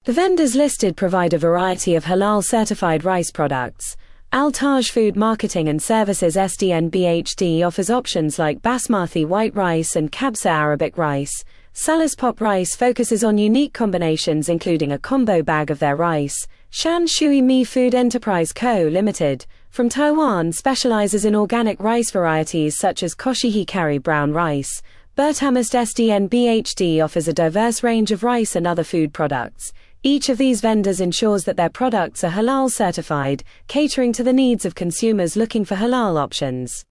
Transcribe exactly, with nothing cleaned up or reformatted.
The vendors listed provide a variety of halal-certified rice products. Al-Taj Food Marketing and Services S D N B H D offers options like basmati white rice and Kabsa Arabic rice. Salah's Pop Rice focuses on unique combinations including a combo bag of their rice. Shan Shui Mi Food Enterprise Co., Limited, from Taiwan specializes in organic rice varieties such as Koshihee Kari brown rice. Bertamist S D N B H D offers a diverse range of rice and other food products. Each of these vendors ensures that their products are halal certified, catering to the needs of consumers looking for halal options.